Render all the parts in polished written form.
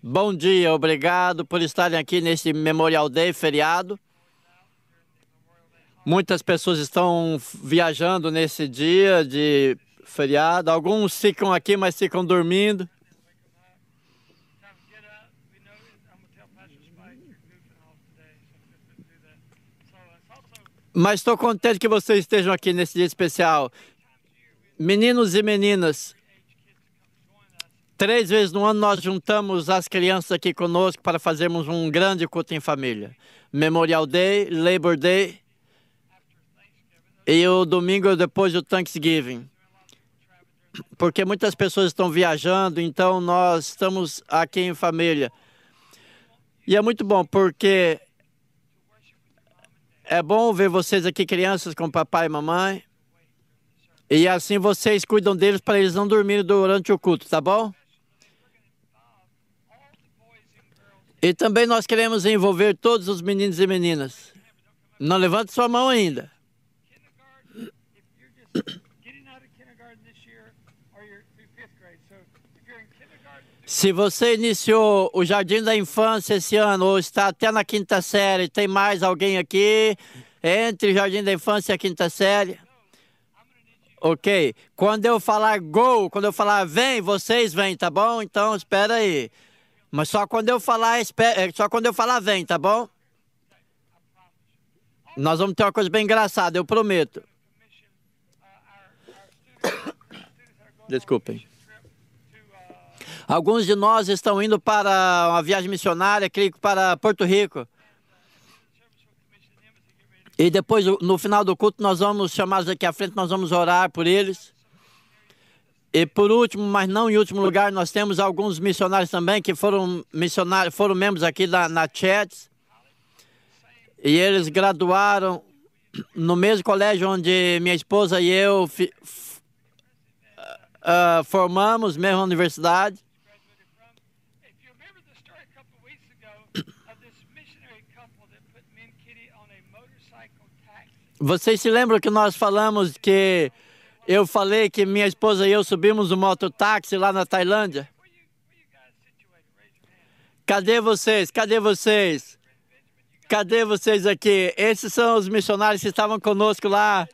Bom dia, obrigado por estarem aqui nesse Memorial Day feriado. Muitas pessoas estão viajando nesse dia de feriado. Alguns ficam aqui, mas ficam dormindo. Mas estou contente que vocês estejam aqui nesse dia especial. Meninos e meninas, 3 vezes no ano nós juntamos as crianças aqui conosco para fazermos um grande culto em família. Memorial Day, Labor Day e o domingo depois do Thanksgiving. Porque muitas pessoas estão viajando, então nós estamos aqui em família. E é muito bom, porque é bom ver vocês aqui, crianças, com papai e mamãe. E assim vocês cuidam deles para eles não dormirem durante o culto, tá bom? E também nós queremos envolver todos os meninos e meninas. Não levante sua mão ainda. Se você iniciou o Jardim da Infância esse ano, ou está até na 5ª série, tem mais alguém aqui entre o Jardim da Infância e a 5ª série? Ok. Quando eu falar go, quando eu falar vem, vocês vêm, tá bom? Então, espera aí. Mas só quando eu falar, só quando eu falar vem, tá bom? Nós vamos ter uma coisa bem engraçada, eu prometo. Desculpem. Alguns de nós estão indo para uma viagem missionária, creio que para Porto Rico. E depois, no final do culto, nós vamos chamá-los aqui à frente, nós vamos orar por eles. E por último, mas não em último lugar, nós temos alguns missionários também que foram membros aqui na Chats. E eles graduaram no mesmo colégio onde minha esposa e eu formamos, mesma universidade. Vocês se lembram que nós falamos que eu falei que minha esposa e eu subimos um mototáxi lá na Tailândia? Cadê vocês? Cadê vocês? Cadê vocês aqui? Esses são os missionários que estavam conosco lá.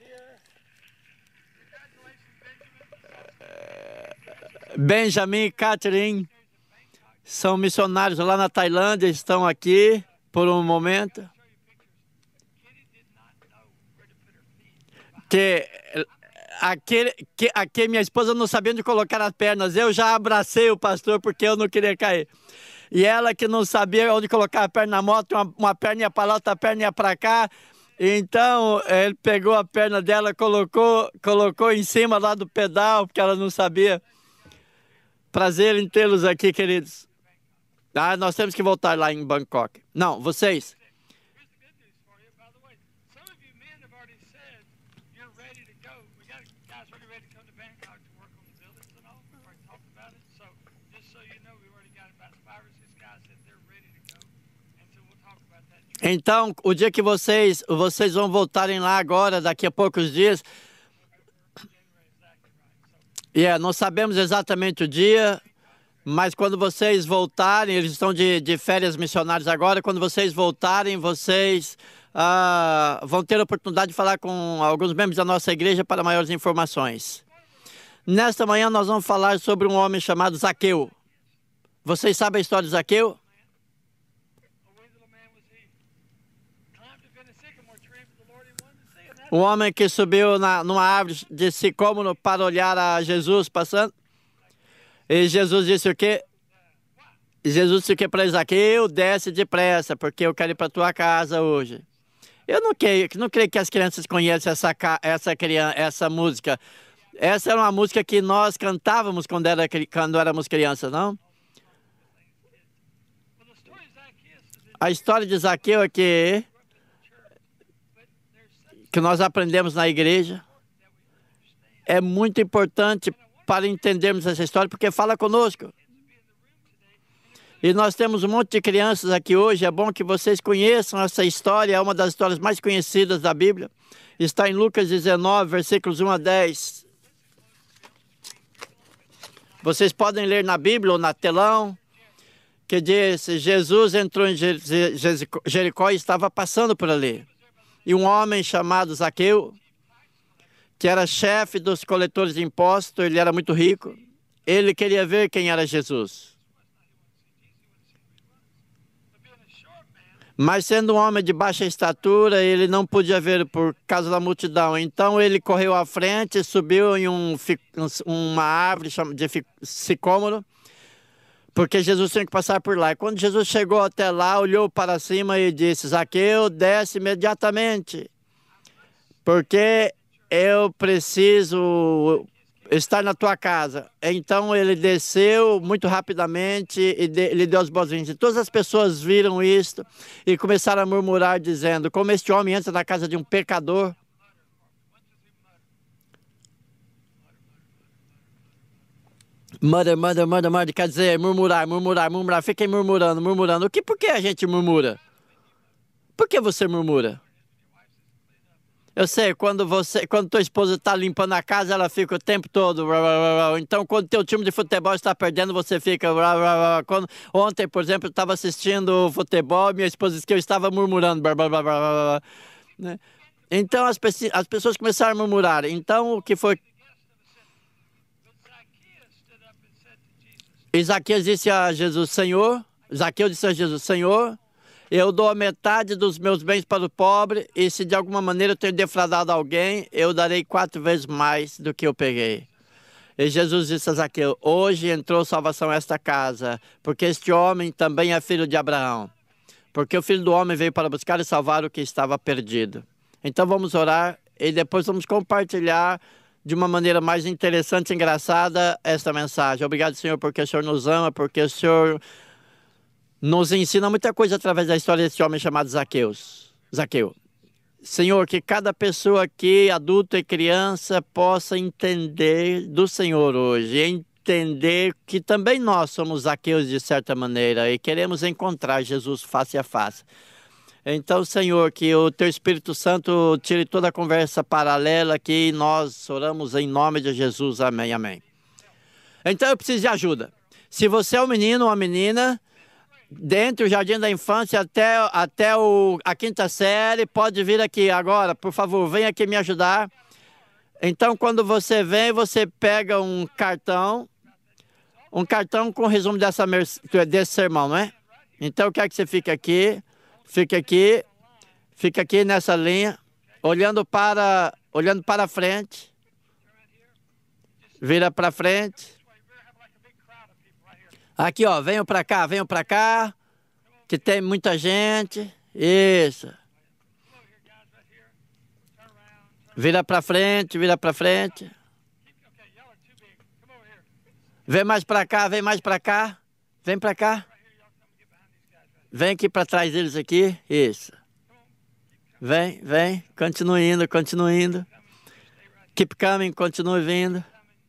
Benjamin e Catherine são missionários lá na Tailândia, estão aqui por um momento. Aqui minha esposa não sabia onde colocar as pernas. Eu já abracei o pastor porque eu não queria cair. E ela que não sabia onde colocar a perna na moto, uma perna ia para lá, outra perna ia para cá. Então, ele pegou a perna dela, colocou em cima lá do pedal, porque ela não sabia. Prazer em tê-los aqui, queridos. Ah, nós temos que voltar lá em Bangkok. Não, vocês. Então, o dia que vocês vão voltarem lá agora, daqui a poucos dias. Não sabemos exatamente o dia, mas quando vocês voltarem, eles estão de férias missionárias agora, quando vocês voltarem, vocês vão ter a oportunidade de falar com alguns membros da nossa igreja para maiores informações. Nesta manhã nós vamos falar sobre um homem chamado Zaqueu. Vocês sabem a história de Zaqueu? Um homem que subiu numa árvore de sicômoro para olhar a Jesus passando. E Jesus disse o quê? Jesus disse o quê para Zaqueu? Desce depressa, porque eu quero ir para a tua casa hoje. Eu não creio que as crianças conheçam essa música. Essa era uma música que nós cantávamos quando éramos crianças, não? A história de Zaqueu é que nós aprendemos na igreja. É muito importante para entendermos essa história, porque fala conosco. E nós temos um monte de crianças aqui hoje. É bom que vocês conheçam essa história. É uma das histórias mais conhecidas da Bíblia. Está em Lucas 19, versículos 1 a 10. Vocês podem ler na Bíblia ou na telão. que disse: Jesus entrou em Jericó e estava passando por ali. E um homem chamado Zaqueu, que era chefe dos coletores de impostos, ele era muito rico, ele queria ver quem era Jesus. Mas sendo um homem de baixa estatura, ele não podia ver por causa da multidão. Então ele correu à frente, subiu em uma árvore de sicômoro, porque Jesus tinha que passar por lá. E quando Jesus chegou até lá, olhou para cima e disse: Zaqueu, desce imediatamente, porque eu preciso estar na tua casa. Então ele desceu muito rapidamente e lhe deu as boas-vindas. E todas as pessoas viram isto e começaram a murmurar, dizendo: como este homem entra na casa de um pecador. Murder, quer dizer, murmurar. Fiquem murmurando. Por que a gente murmura? Por que você murmura? Eu sei, quando tua esposa está limpando a casa, ela fica o tempo todo. Então, quando teu time de futebol está perdendo, você fica. Ontem, por exemplo, eu estava assistindo futebol e minha esposa disse que eu estava murmurando. Né? Então, as pessoas começaram a murmurar. Então, o que foi? Zaqueu disse a Jesus: Senhor, eu dou a metade dos meus bens para o pobre, e se de alguma maneira eu tenho defraudado alguém, eu darei 4 vezes mais do que eu peguei. E Jesus disse a Zaqueu: hoje entrou salvação a esta casa, porque este homem também é filho de Abraão. Porque o Filho do Homem veio para buscar e salvar o que estava perdido. Então vamos orar e depois vamos compartilhar de uma maneira mais interessante e engraçada esta mensagem. Obrigado, Senhor, porque o Senhor nos ama, porque o Senhor nos ensina muita coisa através da história desse homem chamado Zaqueu. Senhor, que cada pessoa aqui, adulto e criança, possa entender do Senhor hoje, entender que também nós somos Zaqueus de certa maneira e queremos encontrar Jesus face a face. Então, Senhor, que o Teu Espírito Santo tire toda a conversa paralela aqui e nós oramos em nome de Jesus. Amém, amém. Então, eu preciso de ajuda. Se você é um menino ou uma menina, dentro do jardim da infância até a 5ª série, pode vir aqui agora, por favor, vem aqui me ajudar. Então, quando você vem, você pega um cartão com o resumo desse sermão, não é? Então, eu quero que você fique aqui nessa linha, olhando para frente, vira para frente. Aqui, ó, venham para cá, que tem muita gente. Isso. Vira para frente. Vem mais para cá. Vem para cá. Vem aqui para trás deles aqui. Isso. Vem. Continue indo. Keep coming, continue vindo.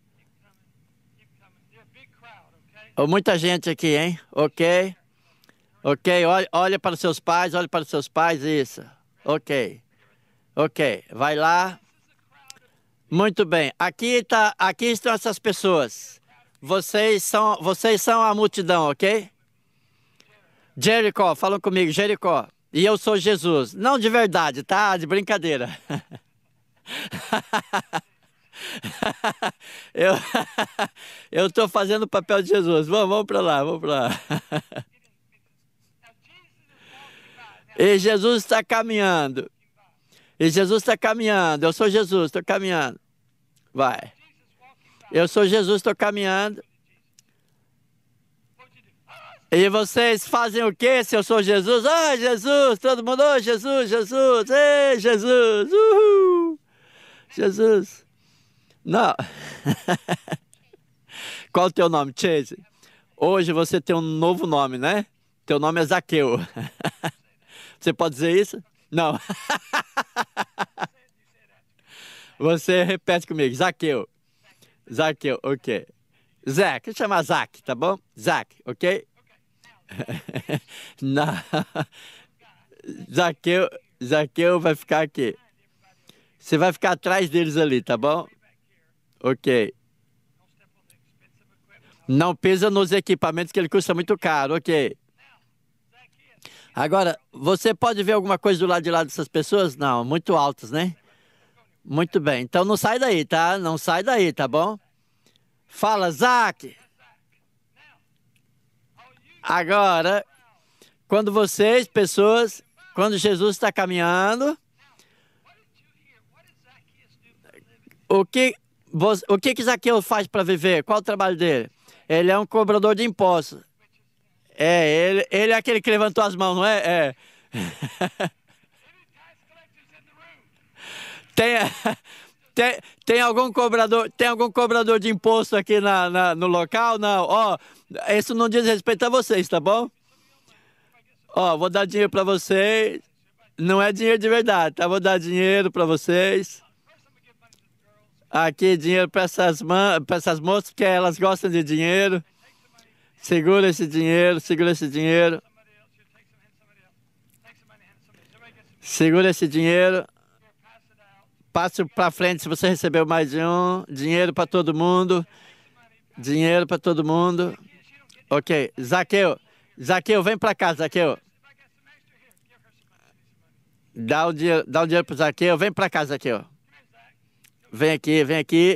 Oh, muita gente aqui, hein? Ok. Olha para os seus pais, isso. Ok. Vai lá. Muito bem. Aqui estão essas pessoas. Vocês são a multidão, ok? Jericó, falam comigo, Jericó. E eu sou Jesus. Não de verdade, tá? De brincadeira. Eu estou fazendo o papel de Jesus. Vamos para lá. E Jesus está caminhando. Eu sou Jesus, estou caminhando. Vai. Eu sou Jesus, estou caminhando. E vocês fazem o quê se eu sou Jesus? Ah, Jesus! Todo mundo, oh, Jesus! Ei, Jesus! Uhul! Jesus! Não. Qual é o teu nome, Chase? Hoje você tem um novo nome, né? Teu nome é Zaqueu. Você pode dizer isso? Não. Você repete comigo, Zaqueu, ok. Zac, deixa eu chamar Zac, tá bom? Zac, ok? Não. Zaqueu vai ficar aqui. Você vai ficar atrás deles ali, tá bom? Ok. Não pisa nos equipamentos que ele custa muito caro, ok. Agora, você pode ver alguma coisa do lado de lá dessas pessoas? Não, muito altas, né? Muito bem. Então não sai daí, tá? Não sai daí, tá bom? Fala, Zaque. Agora, quando vocês, pessoas, quando Jesus está caminhando, o que Zaqueu faz para viver? Qual o trabalho dele? Ele é um cobrador de impostos. Ele é aquele que levantou as mãos, não é? É. Tem, tem algum cobrador de imposto aqui no local? Não. Ó, isso não diz respeito a vocês, tá bom? Ó, vou dar dinheiro para vocês. Não é dinheiro de verdade, tá? Vou dar dinheiro para vocês. Aqui, dinheiro para essas moças, porque elas gostam de dinheiro. Segura esse dinheiro, segura esse dinheiro. Segura esse dinheiro. Passe para frente se você recebeu mais de um. Dinheiro para todo mundo. Dinheiro para todo mundo. Ok. Zaqueu, vem para cá, Zaqueu. Dá o dinheiro para o Zaqueu. Vem para cá, Zaqueu. Vem aqui, vem aqui.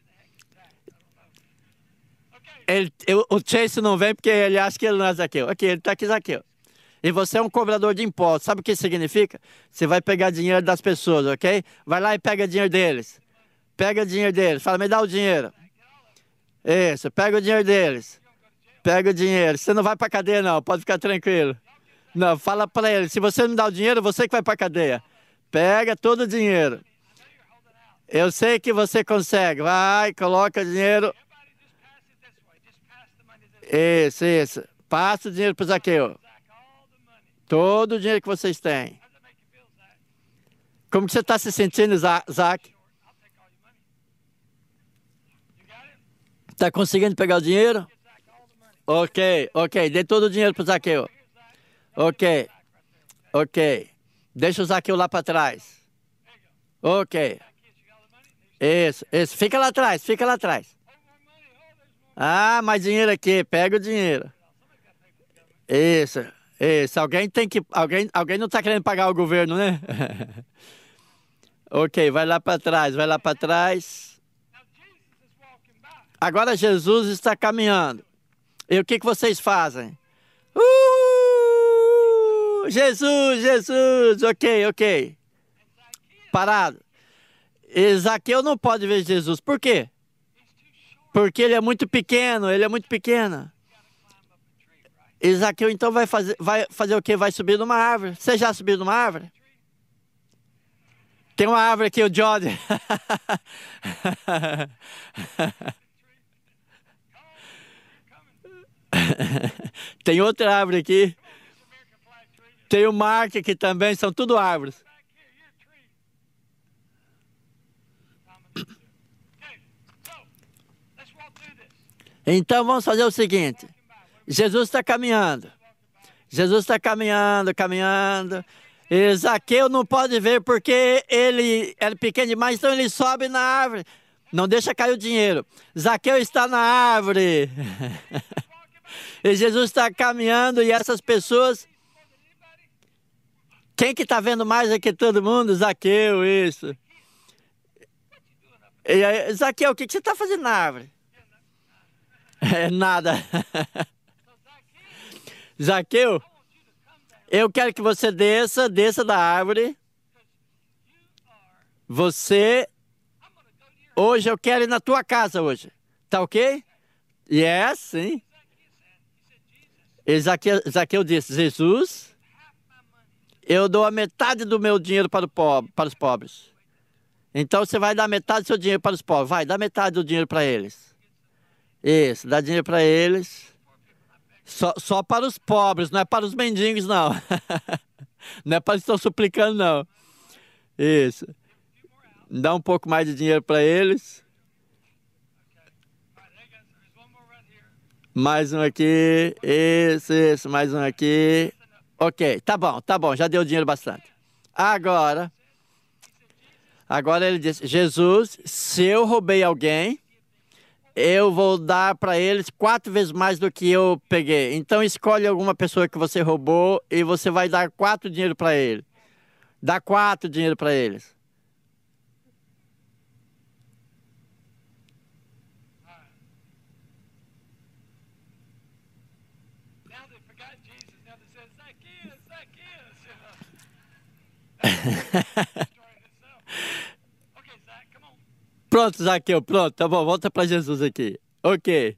O Chase não vem porque ele acha que ele não é Zaqueu. Aqui, ele está aqui, Zaqueu. E você é um cobrador de impostos. Sabe o que isso significa? Você vai pegar dinheiro das pessoas, ok? Vai lá e pega dinheiro deles. Pega dinheiro deles. Fala, me dá o dinheiro. Isso, pega o dinheiro deles. Pega o dinheiro. Você não vai pra cadeia, não. Pode ficar tranquilo. Não, fala pra ele. Se você não dá o dinheiro, você que vai pra cadeia. Pega todo o dinheiro. Eu sei que você consegue. Vai, coloca o dinheiro. Isso. Passa o dinheiro pro Zaqueu. Todo o dinheiro que vocês têm. Como que você está se sentindo, Zaque? Está conseguindo pegar o dinheiro? Ok. Dê todo o dinheiro para o Zaqueu. Ok. Deixa o Zaqueu lá para trás. Ok. Isso. Fica lá atrás. Ah, mais dinheiro aqui. Pega o dinheiro. Isso. Alguém não está querendo pagar o governo, né? Ok, vai lá para trás. Agora Jesus está caminhando. E o que vocês fazem? Jesus! Ok. Parado. E Zaqueu não pode ver Jesus. Por quê? Porque ele é muito pequeno, E Zaqueu então vai fazer o quê? Vai subir numa árvore. Você já subiu numa árvore? Tem uma árvore aqui, o Jordan. Tem outra árvore aqui. Tem o Mark aqui também, são tudo árvores. Então vamos fazer o seguinte. Jesus está caminhando. E Zaqueu não pode ver porque ele era pequeno demais, então ele sobe na árvore. Não deixa cair o dinheiro. Zaqueu está na árvore. E Jesus está caminhando e essas pessoas... Quem que está vendo mais aqui todo mundo? Zaqueu, isso. E aí, Zaqueu, o que você está fazendo na árvore? Nada. Zaqueu, eu quero que você desça da árvore. Hoje eu quero ir na tua casa hoje. Tá ok? Yes, sim. E Zaqueu disse, Jesus, eu dou a metade do meu dinheiro para os pobres. Então você vai dar metade do seu dinheiro para os pobres. Vai, dá metade do dinheiro para eles. Isso, dá dinheiro para eles. Só para os pobres, não é para os mendigos, não. Não é para eles que estão suplicando, não. Isso. Dá um pouco mais de dinheiro para eles. Mais um aqui. Isso. Mais um aqui. Ok, tá bom. Já deu dinheiro bastante. Agora ele disse, Jesus, se eu roubei alguém, eu vou dar para eles 4 vezes mais do que eu peguei. Então escolhe alguma pessoa que você roubou e você vai dar 4 dinheiro para ele. Dá 4 dinheiro para eles. Pronto, Zaqueu, pronto, tá bom, volta para Jesus aqui. Ok.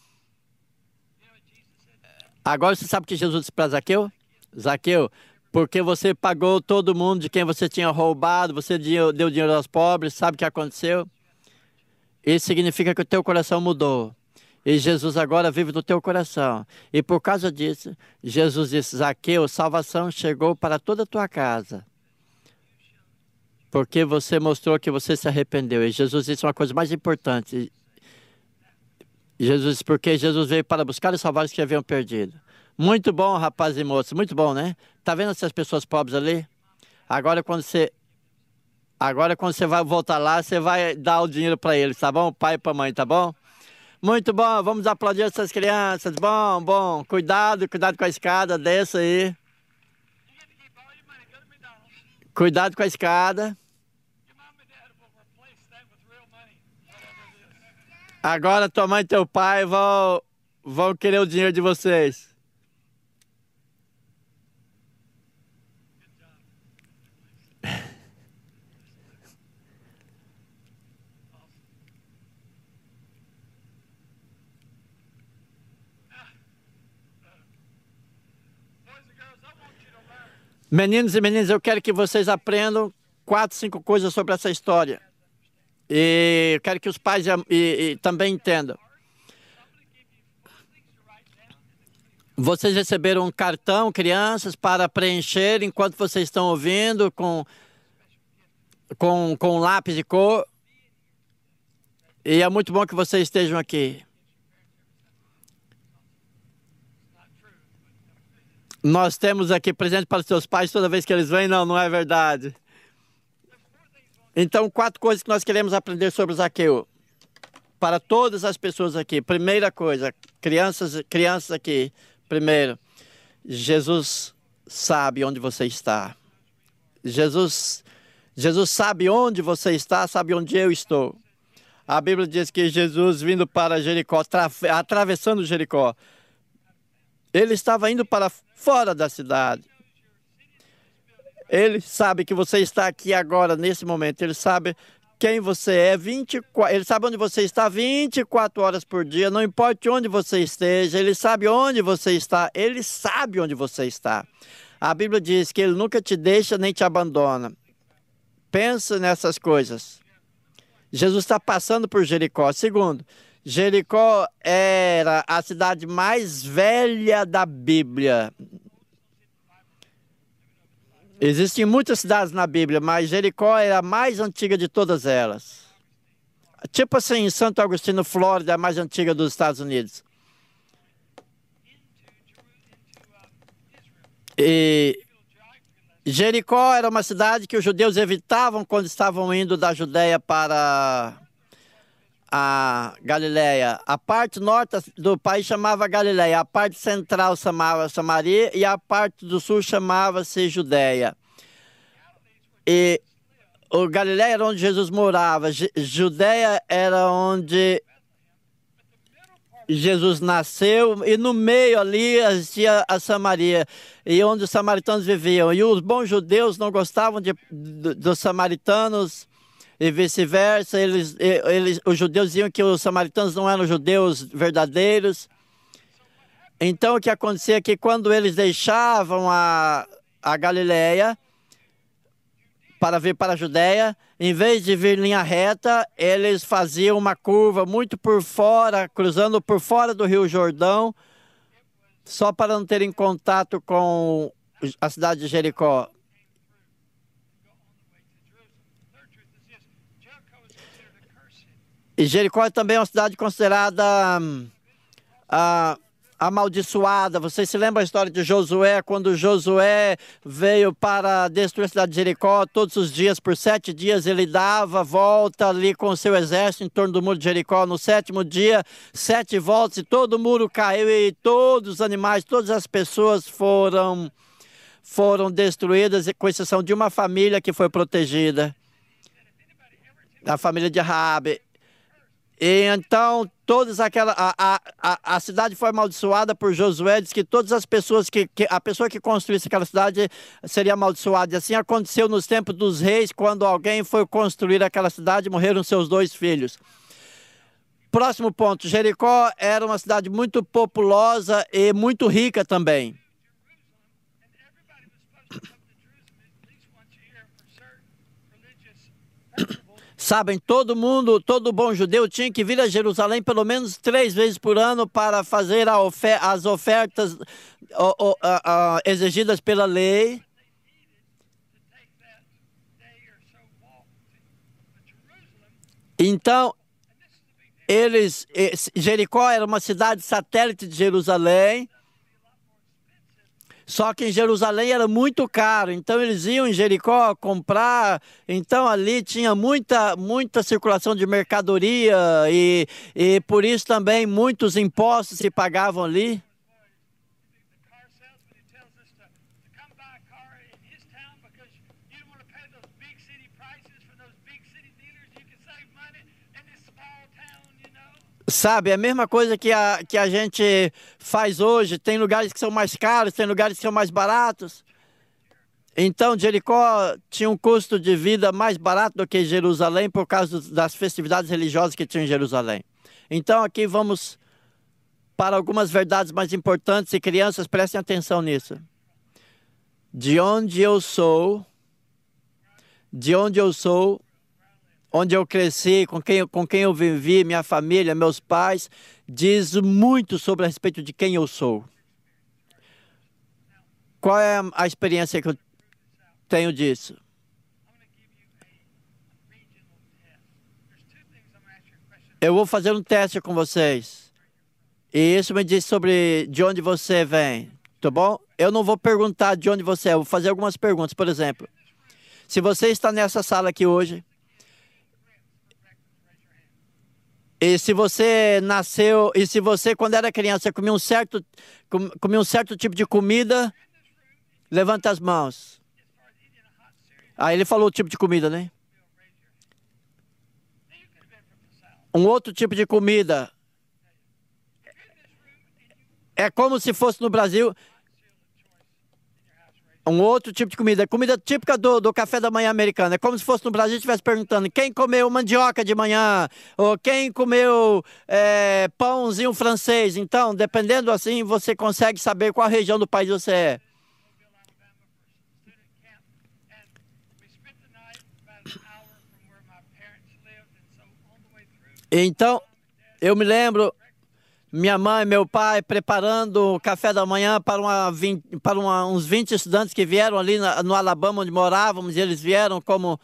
Agora você sabe o que Jesus disse para Zaqueu? Zaqueu, porque você pagou todo mundo de quem você tinha roubado, você deu dinheiro aos pobres, sabe o que aconteceu? Isso significa que o teu coração mudou. E Jesus agora vive no teu coração. E por causa disso, Jesus disse, Zaqueu, salvação chegou para toda a tua casa. Porque você mostrou que você se arrependeu. E Jesus disse uma coisa mais importante. Jesus, porque Jesus veio para buscar e salvar os que haviam perdido. Muito bom, rapaz e moça, muito bom, né? Tá vendo essas pessoas pobres ali? Agora quando você vai voltar lá, você vai dar o dinheiro para eles, tá bom? Pai e para mãe, tá bom? Muito bom, vamos aplaudir essas crianças. Bom, bom. Cuidado com a escada, desça aí. Cuidado com a escada. Agora tua mãe e teu pai vão querer o dinheiro de vocês. Meninos e meninas, eu quero que vocês aprendam 4, 5 coisas sobre essa história. E eu quero que os pais e também entendam. Vocês receberam um cartão, crianças, para preencher enquanto vocês estão ouvindo com lápis de cor. E é muito bom que vocês estejam aqui. Nós temos aqui presente para os seus pais toda vez que eles vêm. Não, não é verdade. Então, 4 coisas que nós queremos aprender sobre Zaqueu. Para todas as pessoas aqui. Primeira coisa, crianças aqui. Primeiro, Jesus sabe onde você está. Jesus sabe onde você está, sabe onde eu estou. A Bíblia diz que Jesus vindo para Jericó, atravessando Jericó, ele estava indo para fora da cidade. Ele sabe que você está aqui agora, nesse momento. Ele sabe quem você é, ele sabe onde você está 24 horas por dia, não importa onde você esteja, ele sabe onde você está, ele sabe onde você está. A Bíblia diz que ele nunca te deixa nem te abandona. Pensa nessas coisas. Jesus está passando por Jericó. Segundo, Jericó era a cidade mais velha da Bíblia. Existem muitas cidades na Bíblia, mas Jericó era a mais antiga de todas elas. Tipo assim, Santo Agostinho, Flórida, a mais antiga dos Estados Unidos. E Jericó era uma cidade que os judeus evitavam quando estavam indo da Judéia para a Galileia. A parte norte do país chamava Galileia, a parte central chamava Samaria e a parte do sul chamava-se Judéia. E o Galileia era onde Jesus morava, Judéia era onde Jesus nasceu e no meio ali existia a Samaria, e onde os samaritanos viviam. E os bons judeus não gostavam dos samaritanos e vice-versa. Os judeus diziam que os samaritanos não eram judeus verdadeiros. Então o que acontecia é que quando eles deixavam a Galileia para vir para a Judéia, em vez de vir em linha reta, eles faziam uma curva muito por fora, cruzando por fora do Rio Jordão, só para não terem contato com a cidade de Jericó. E Jericó também é uma cidade considerada amaldiçoada. Você se lembra a história de Josué, quando Josué veio para destruir a cidade de Jericó? Todos os dias, por 7 dias, ele dava volta ali com o seu exército em torno do muro de Jericó. No 7º dia, 7 voltas, e todo o muro caiu, e todos os animais, todas as pessoas foram destruídas, com exceção de uma família que foi protegida, a família de Raabe. E então, a cidade foi amaldiçoada por Josué. Diz que todas as pessoas, a pessoa que construísse aquela cidade seria amaldiçoada. E assim aconteceu nos tempos dos reis, quando alguém foi construir aquela cidade, morreram seus 2 filhos. Próximo ponto, Jericó era uma cidade muito populosa e muito rica também. Sabem, todo mundo, todo bom judeu tinha que vir a Jerusalém pelo menos 3 vezes por ano para fazer as ofertas exigidas pela lei. Então, Jericó era uma cidade satélite de Jerusalém. Só que em Jerusalém era muito caro, então eles iam em Jericó comprar. Então ali tinha muita circulação de mercadoria, e por isso também muitos impostos se pagavam ali. Sabe, é a mesma coisa que a gente faz hoje. Tem lugares que são mais caros, tem lugares que são mais baratos. Então, Jericó tinha um custo de vida mais barato do que Jerusalém por causa das festividades religiosas que tinha em Jerusalém. Então, aqui vamos para algumas verdades mais importantes, e crianças, prestem atenção nisso. De onde eu sou, onde eu cresci, com quem eu vivi, minha família, meus pais, diz muito sobre a respeito de quem eu sou. Qual é a experiência que eu tenho disso? Eu vou fazer um teste com vocês. E isso me diz sobre de onde você vem, tá bom? Eu não vou perguntar de onde você é, eu vou fazer algumas perguntas. Por exemplo, se você está nessa sala aqui hoje, e se você nasceu, e se você, quando era criança, comia um certo tipo de comida, levanta as mãos. Aí ele falou o tipo de comida, né? Um outro tipo de comida. É como se fosse no Brasil. Um outro tipo de comida. Comida típica do café da manhã americano. É como se fosse no Brasil e estivesse perguntando quem comeu mandioca de manhã, ou quem comeu pãozinho francês. Então, dependendo assim, você consegue saber qual região do país você é. Então, eu me lembro, minha mãe e meu pai preparando o café da manhã para uns 20 estudantes que vieram ali no Alabama, onde morávamos, e eles vieram como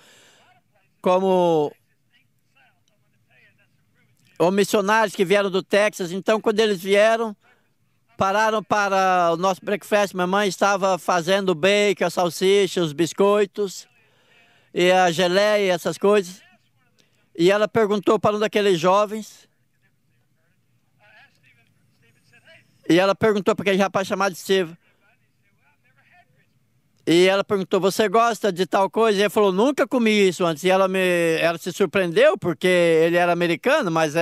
missionários que vieram do Texas. Então, quando eles vieram, pararam para o nosso breakfast. Minha mãe estava fazendo o bacon, a salsicha, os biscoitos, e a geleia, e essas coisas. E ela perguntou para um daqueles jovens, e ela perguntou para aquele rapaz chamado Steve, e ela perguntou, você gosta de tal coisa? E ele falou, nunca comi isso antes. E ela se surpreendeu, porque ele era americano, mas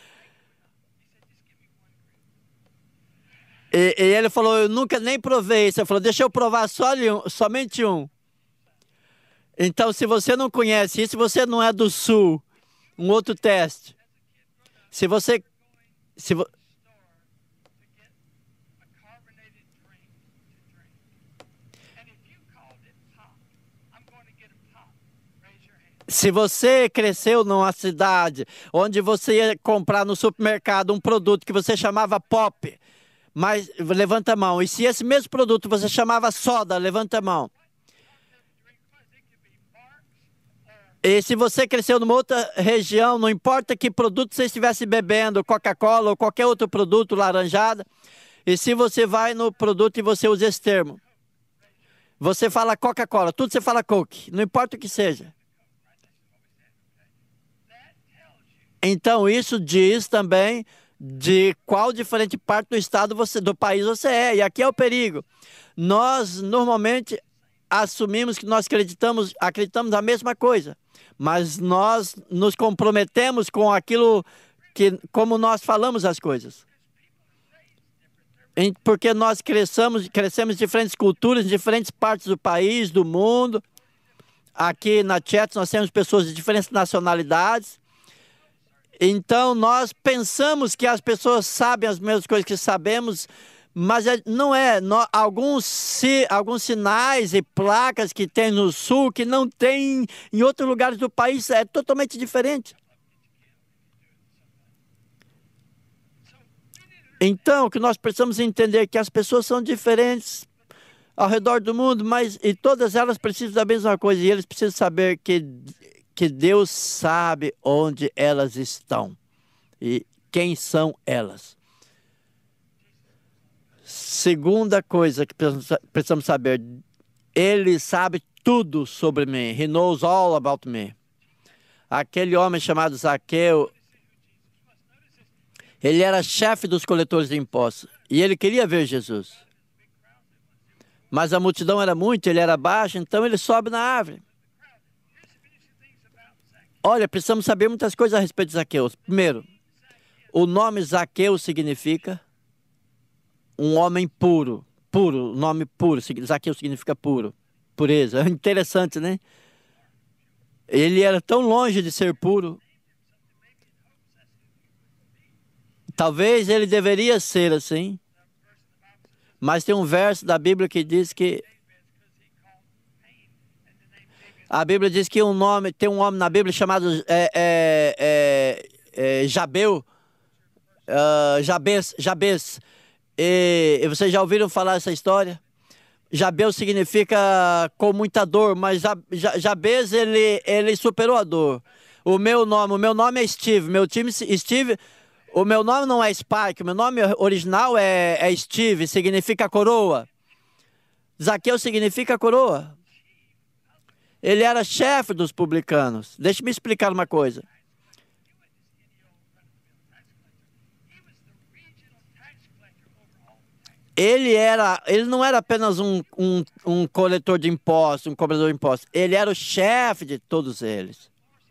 E ele falou, eu nunca nem provei isso. Ele falou, deixa eu provar somente um. Então, se você não conhece isso, se você não é do Sul, um outro teste. Se você cresceu numa cidade onde você ia comprar no supermercado um produto que você chamava pop, mas levanta a mão. E se esse mesmo produto você chamava soda, levanta a mão. E se você cresceu numa outra região, não importa que produto você estivesse bebendo, Coca-Cola ou qualquer outro produto laranjada, E se você vai no produto e você usa esse termo, você fala Coca-Cola, tudo você fala Coke, não importa o que seja. Então, isso diz também de qual diferente parte do estado do país você é. E aqui é o perigo. Nós, normalmente, assumimos que nós acreditamos a mesma coisa, mas nós nos comprometemos com aquilo como nós falamos as coisas. Porque nós crescemos em diferentes culturas, em diferentes partes do país, do mundo. Aqui na Chet nós temos pessoas de diferentes nacionalidades. Então, nós pensamos que as pessoas sabem as mesmas coisas que sabemos, mas não é. Alguns sinais e placas que tem no sul que não tem em outros lugares do país é totalmente diferente. Então, o que nós precisamos entender é que as pessoas são diferentes ao redor do mundo, e todas elas precisam da mesma coisa, e eles precisam saber que Deus sabe onde elas estão e quem são elas. Segunda coisa que precisamos saber, Ele sabe tudo sobre mim. He knows all about me. Aquele homem chamado Zaqueu, ele era chefe dos coletores de impostos e ele queria ver Jesus. Mas a multidão era muito, ele era baixo, então ele sobe na árvore. Olha, precisamos saber muitas coisas a respeito de Zaqueu. Primeiro, o nome Zaqueu significa um homem puro. Puro, o nome puro. Zaqueu significa puro. Pureza. Interessante, né? Ele era tão longe de ser puro. Talvez ele deveria ser assim. Mas tem um verso da Bíblia que diz que a Bíblia diz que tem um homem na Bíblia chamado Jabez. E vocês já ouviram falar essa história? Jabez significa com muita dor, mas Jabez ele superou a dor. O meu nome é Steve, Steve. O meu nome não é Spike, o meu nome original é Steve, significa coroa. Zaqueu significa coroa. Ele era chefe dos publicanos. Deixa-me explicar uma coisa. Ele não era apenas um coletor de impostos, um cobrador de impostos. Ele era o chefe de todos eles.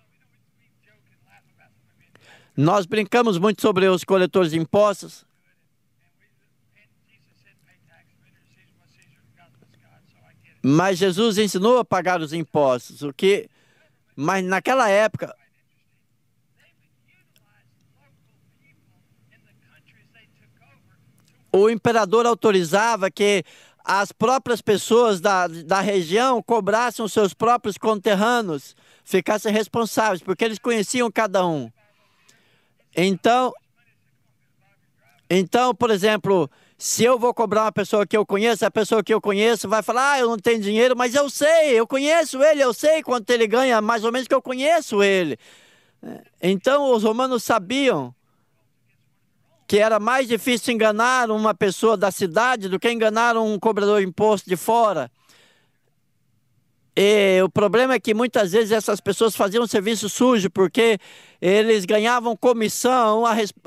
Nós brincamos muito sobre os coletores de impostos. Mas Jesus ensinou a pagar os impostos, mas naquela época, o imperador autorizava que as próprias pessoas da região cobrassem os seus próprios conterrâneos, ficassem responsáveis, porque eles conheciam cada um. Então, por exemplo, se eu vou cobrar uma pessoa que eu conheço, a pessoa que eu conheço vai falar, eu não tenho dinheiro, mas eu conheço ele, eu sei quanto ele ganha, mais ou menos que eu conheço ele. Então, os romanos sabiam que era mais difícil enganar uma pessoa da cidade do que enganar um cobrador de imposto de fora. E o problema é que muitas vezes essas pessoas faziam um serviço sujo, porque eles ganhavam comissão,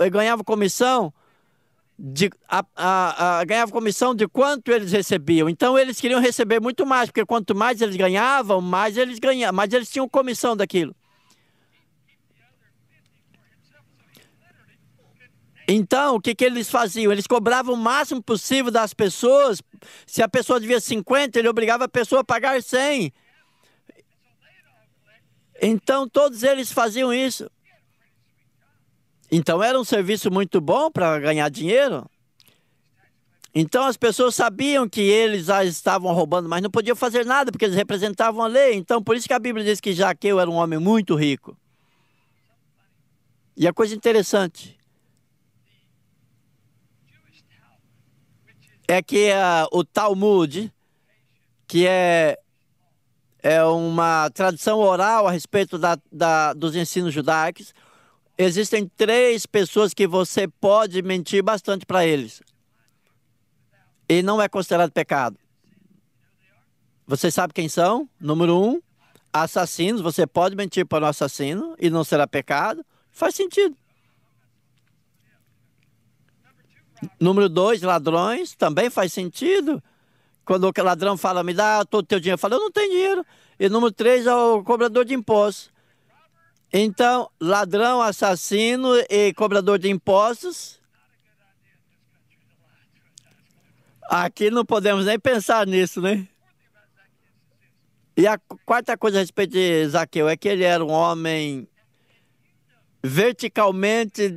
ganhavam comissão de quanto eles recebiam. Então eles queriam receber muito mais, porque quanto mais eles ganhavam, mais eles tinham comissão daquilo. Então, o que eles faziam? Eles cobravam o máximo possível das pessoas. Se a pessoa devia 50, ele obrigava a pessoa a pagar 100. Então, todos eles faziam isso. Então, era um serviço muito bom para ganhar dinheiro. Então, as pessoas sabiam que eles estavam roubando, mas não podiam fazer nada, porque eles representavam a lei. Então, por isso que a Bíblia diz que Zaqueu era um homem muito rico. E a coisa interessante é que o Talmud, que é uma tradição oral a respeito dos ensinos judaicos, existem 3 pessoas que você pode mentir bastante para eles. e não é considerado pecado. Vocês sabem quem são? Número 1, assassinos. Você pode mentir para o assassino e não será pecado. Faz sentido. Número 2, ladrões. Também faz sentido. Quando o ladrão fala, me dá todo o teu dinheiro, fala, eu não tenho dinheiro. E número 3 é o cobrador de impostos. Então, ladrão, assassino e cobrador de impostos. Aqui não podemos nem pensar nisso, né? E a quarta coisa a respeito de Zaqueu é que ele era um homem verticalmente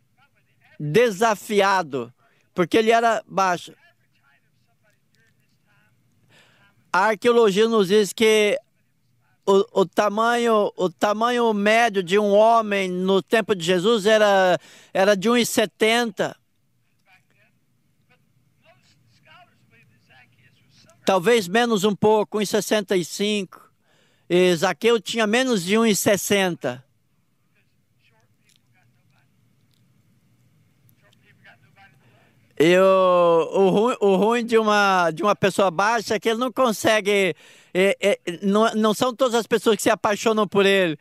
desafiado, porque ele era baixo. A arqueologia nos diz que o tamanho médio de um homem no tempo de Jesus era de 1,70. Talvez menos um pouco, 1,65. E Zaqueu tinha menos de 1,60. E o ruim de uma pessoa baixa é que ele não consegue. Não são todas as pessoas que se apaixonam por ele.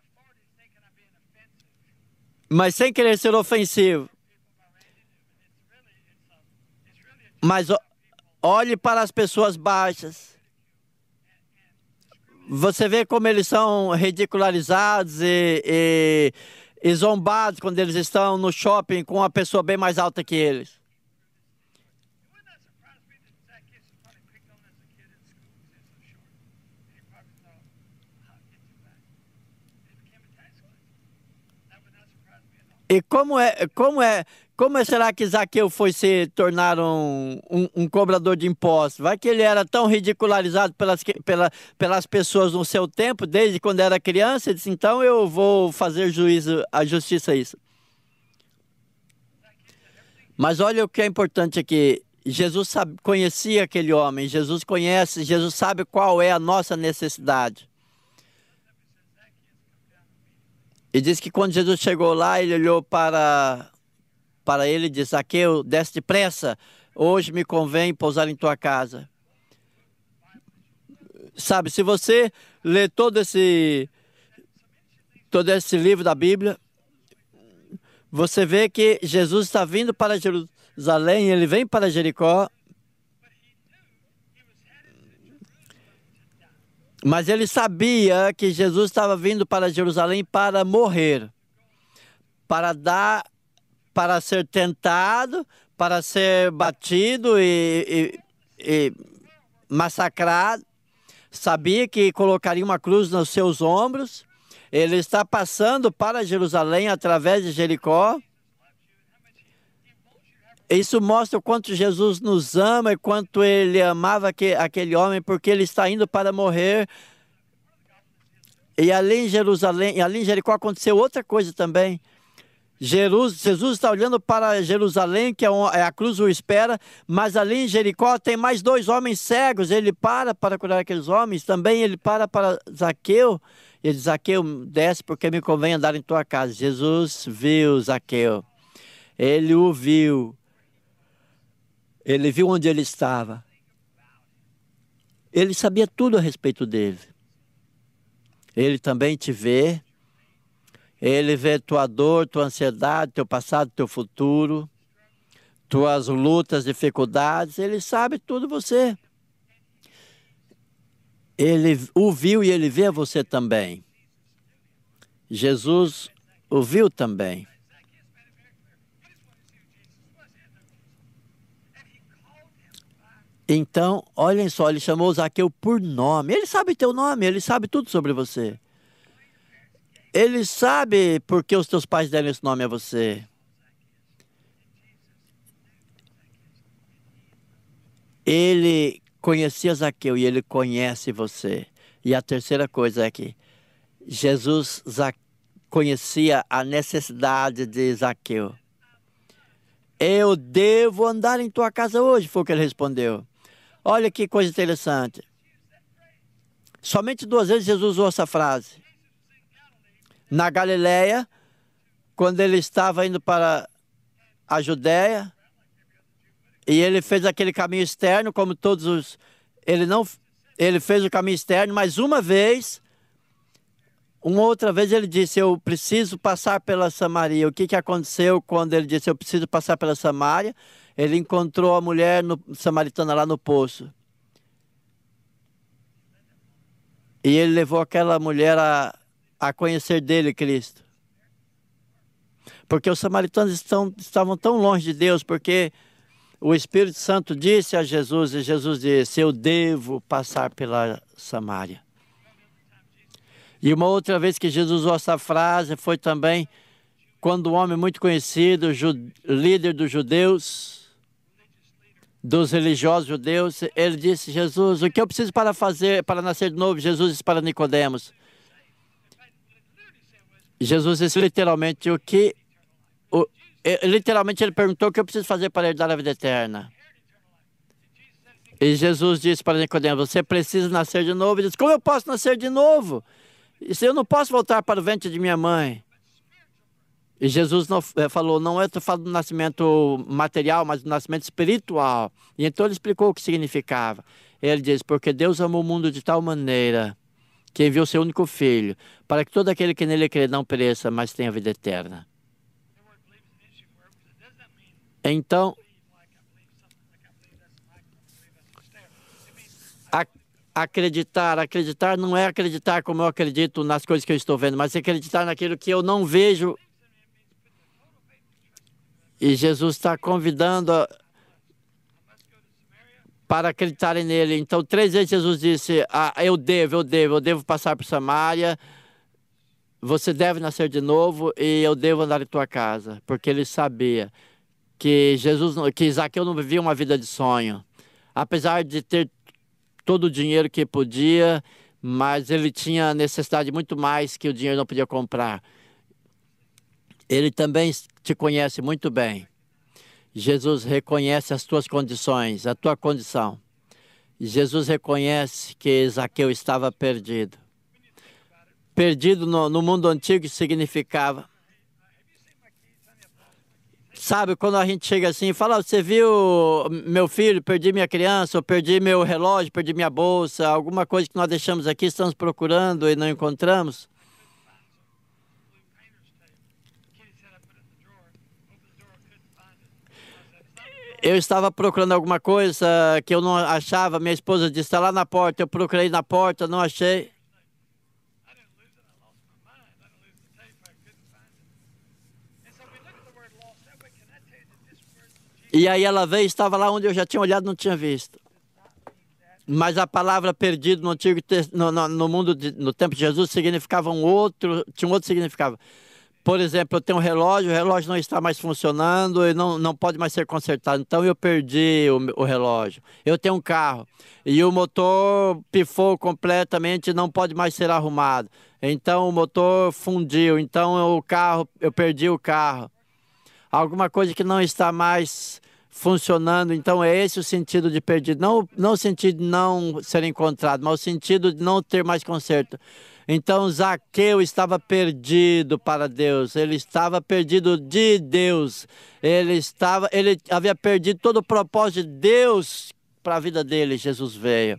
Mas sem querer ser ofensivo. Mas olhe para as pessoas baixas. Você vê como eles são ridicularizados e zombados quando eles estão no shopping com uma pessoa bem mais alta que eles. E como será que Zaqueu foi se tornar um cobrador de impostos? Vai que ele era tão ridicularizado pelas pessoas no seu tempo, desde quando era criança, ele disse, então eu vou fazer a justiça a isso. Mas olha o que é importante aqui. Jesus conhecia aquele homem, Jesus sabe qual é a nossa necessidade. E diz que quando Jesus chegou lá, ele olhou para ele e disse, Zaqueu, desce depressa, hoje me convém pousar em tua casa. Sabe, se você ler todo esse livro da Bíblia, você vê que Jesus está vindo para Jerusalém, ele vem para Jericó, mas ele sabia que Jesus estava vindo para Jerusalém para morrer, para ser tentado, para ser batido e massacrado. Sabia que colocaria uma cruz nos seus ombros. Ele está passando para Jerusalém através de Jericó. Isso mostra o quanto Jesus nos ama e quanto ele amava aquele homem, porque ele está indo para morrer. E ali em Jerusalém, ali em Jericó aconteceu outra coisa também. Jesus está olhando para Jerusalém, que é a cruz o espera, mas ali em Jericó tem mais 2 homens cegos. Ele para curar aqueles homens. Também ele para Zaqueu. Ele diz, Zaqueu, desce porque me convém andar em tua casa. Jesus viu Zaqueu. Ele o viu. Ele viu onde ele estava. Ele sabia tudo a respeito dele. Ele também te vê. Ele vê tua dor, tua ansiedade, teu passado, teu futuro, tuas lutas, dificuldades. Ele sabe tudo você. Ele o viu e ele vê você também. Jesus o viu também. Então, olhem só, ele chamou Zaqueu por nome. Ele sabe teu nome, ele sabe tudo sobre você. Ele sabe por que os teus pais deram esse nome a você. Ele conhecia Zaqueu e ele conhece você. E a terceira coisa é que Jesus conhecia a necessidade de Zaqueu. Eu devo andar em tua casa hoje, foi o que ele respondeu. Olha que coisa interessante. Somente 2 vezes Jesus usou essa frase. Na Galileia, quando ele estava indo para a Judéia, E ele fez aquele caminho externo, como todos os... Ele não... Ele fez o caminho externo, mas uma outra vez ele disse, eu preciso passar pela Samaria. O que aconteceu quando ele disse, eu preciso passar pela Samaria? Ele encontrou a mulher samaritana lá no poço. E ele levou aquela mulher a conhecer dele, Cristo. Porque os samaritanos estavam tão longe de Deus, porque o Espírito Santo disse a Jesus, e Jesus disse, eu devo passar pela Samaria. E uma outra vez que Jesus usou essa frase foi também quando um homem muito conhecido, líder dos judeus, dos religiosos judeus, ele disse, Jesus, o que eu preciso para fazer, para nascer de novo? Jesus disse para Nicodemos. Jesus disse literalmente literalmente ele perguntou o que eu preciso fazer para herdar a vida eterna. E Jesus disse para Nicodemos, você precisa nascer de novo. Ele disse, como eu posso nascer de novo? Se eu não posso voltar para o ventre de minha mãe. E Jesus falou, não é falando do nascimento material, mas do nascimento espiritual. E então ele explicou o que significava. Ele diz, porque Deus amou o mundo de tal maneira que enviou seu único filho, para que todo aquele que nele crê não pereça, mas tenha vida eterna. Então, acreditar não é acreditar como eu acredito nas coisas que eu estou vendo, mas acreditar naquilo que eu não vejo. E Jesus está convidando para acreditarem nele. Então, 3 vezes Jesus disse, eu devo passar por Samaria, você deve nascer de novo e eu devo andar em tua casa. Porque ele sabia que Zaqueu não vivia uma vida de sonho. Apesar de ter todo o dinheiro que podia, mas ele tinha necessidade muito mais que o dinheiro não podia comprar. Ele também te conhece muito bem. Jesus reconhece as tuas condições, a tua condição. Jesus reconhece que Zaqueu estava perdido. Perdido no mundo antigo significava... Sabe, quando a gente chega assim e fala, você viu meu filho, perdi minha criança, ou perdi meu relógio, perdi minha bolsa, alguma coisa que nós deixamos aqui, estamos procurando e não encontramos. Eu estava procurando alguma coisa que eu não achava, minha esposa disse, está lá na porta, eu procurei na porta, não achei. E aí ela veio e estava lá onde eu já tinha olhado e não tinha visto. Mas a palavra perdido no antigo no mundo no tempo de Jesus significava tinha um outro significado. Por exemplo, eu tenho um relógio, o relógio não está mais funcionando e não pode mais ser consertado. Então eu perdi o relógio. Eu tenho um carro e o motor pifou completamente e não pode mais ser arrumado. Então o motor fundiu. Então eu perdi o carro. Alguma coisa que não está mais funcionando. Então é esse o sentido de perdido. Não o sentido de não ser encontrado, mas o sentido de não ter mais conserto. Então Zaqueu estava perdido para Deus. Ele estava perdido de Deus. Ele havia perdido todo o propósito de Deus para a vida dele. Jesus veio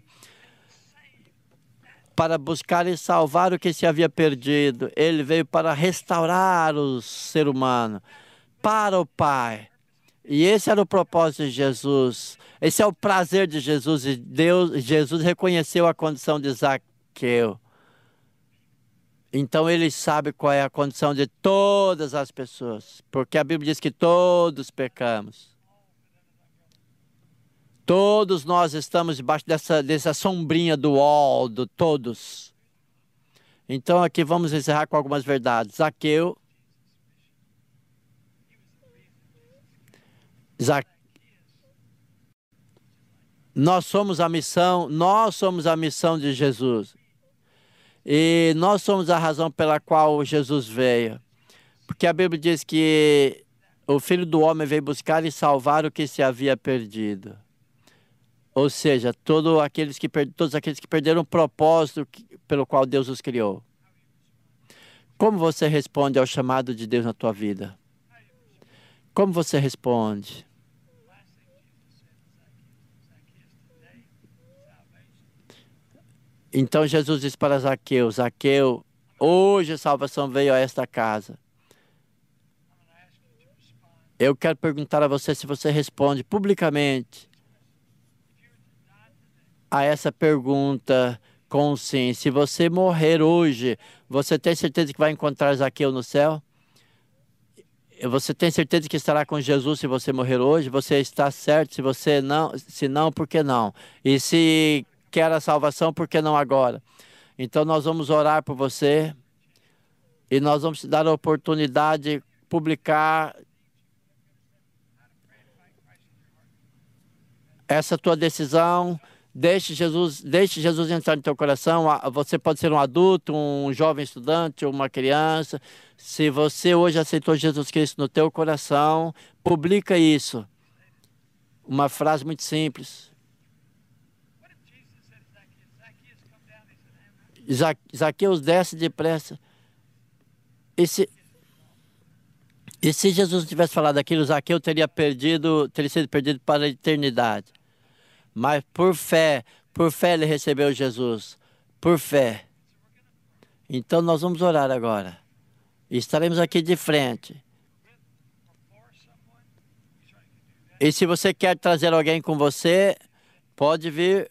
para buscar e salvar o que se havia perdido. Ele veio para restaurar o ser humano para o Pai. E esse era o propósito de Jesus. Esse é o prazer de Jesus. E Jesus reconheceu a condição de Zaqueu. Então ele sabe qual é a condição de todas as pessoas. Porque a Bíblia diz que todos pecamos. Todos nós estamos debaixo dessa sombrinha do todos. Então aqui vamos encerrar com algumas verdades. Nós somos a missão de Jesus. E nós somos a razão pela qual Jesus veio. Porque a Bíblia diz que o Filho do Homem veio buscar e salvar o que se havia perdido. Ou seja, todos aqueles que perderam o propósito pelo qual Deus os criou. Como você responde ao chamado de Deus na tua vida? Como você responde? Então Jesus disse para Zaqueu: Zaqueu, hoje a salvação veio a esta casa. Eu quero perguntar a você se você responde publicamente a essa pergunta com sim. Se você morrer hoje, você tem certeza que vai encontrar Zaqueu no céu? Você tem certeza que estará com Jesus se você morrer hoje? Você está certo? Se não, por que não? E se quer a salvação, por que não agora? Então nós vamos orar por você e nós vamos te dar a oportunidade de publicar essa tua decisão. Deixe Jesus entrar no teu coração. Você pode ser um adulto, um jovem estudante, uma criança. Se você hoje aceitou Jesus Cristo no teu coração, publica isso. Uma frase muito simples. Zaqueus, desce depressa. E se Jesus tivesse falado aquilo, Zaqueu teria sido perdido para a eternidade. Mas por fé ele recebeu Jesus. Por fé. Então nós vamos orar agora. E estaremos aqui de frente. E se você quer trazer alguém com você, pode vir.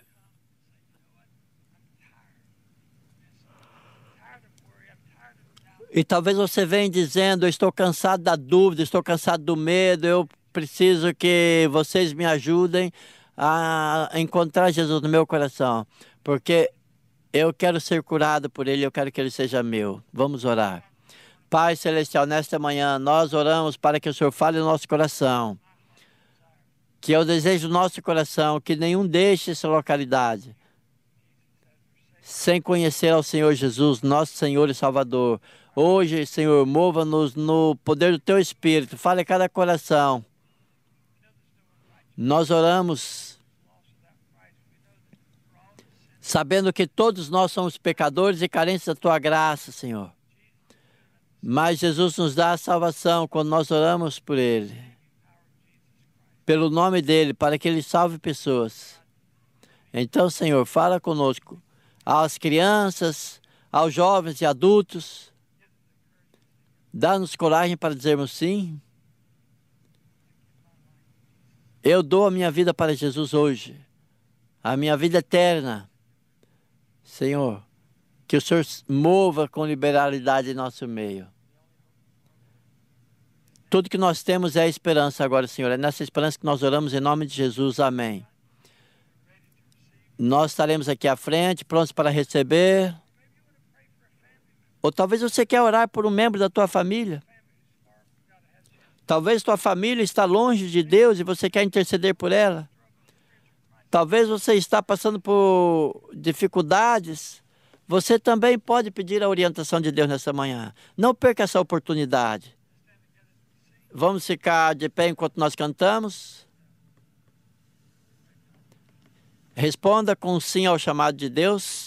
E talvez você venha dizendo: eu estou cansado da dúvida, estou cansado do medo, eu preciso que vocês me ajudem a encontrar Jesus no meu coração, porque eu quero ser curado por Ele, eu quero que Ele seja meu. Vamos orar. Pai Celestial, nesta manhã nós oramos para que o Senhor fale no nosso coração, que é o desejo do nosso coração, que nenhum deixe essa localidade sem conhecer ao Senhor Jesus, nosso Senhor e Salvador. Hoje, Senhor, mova-nos no poder do Teu Espírito, fale a cada coração. Nós oramos sabendo que todos nós somos pecadores e carentes da Tua graça, Senhor. Mas Jesus nos dá a salvação quando nós oramos por Ele, pelo nome dEle, para que Ele salve pessoas. Então, Senhor, fala conosco, às crianças, aos jovens e adultos. Dá-nos coragem para dizermos sim. Eu dou a minha vida para Jesus hoje, a minha vida eterna. Senhor, que o Senhor mova com liberalidade em nosso meio. Tudo que nós temos é a esperança agora, Senhor. É nessa esperança que nós oramos em nome de Jesus. Amém. Nós estaremos aqui à frente, prontos para receber. Ou talvez você quer orar por um membro da tua família. Talvez tua família está longe de Deus e você quer interceder por ela. Talvez você está passando por dificuldades. Você também pode pedir a orientação de Deus nessa manhã. Não perca essa oportunidade. Vamos ficar de pé enquanto nós cantamos. Responda com sim ao chamado de Deus.